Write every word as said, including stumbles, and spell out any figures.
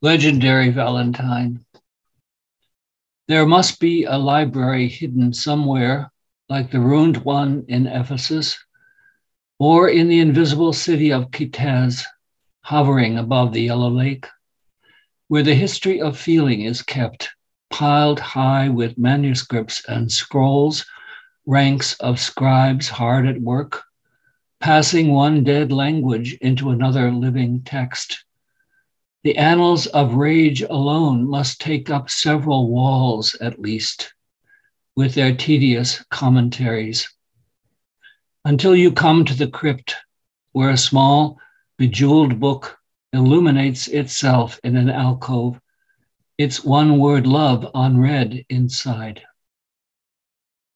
Legendary Valentine. There must be a library hidden somewhere, like the ruined one in Ephesus, or in the invisible city of Kitez, hovering above the Yellow Lake, where the history of feeling is kept, piled high with manuscripts and scrolls, ranks of scribes hard at work, passing one dead language into another living text. The annals of rage alone must take up several walls at least, with their tedious commentaries, until you come to the crypt, where a small, bejeweled book illuminates itself in an alcove, its one-word love unread inside.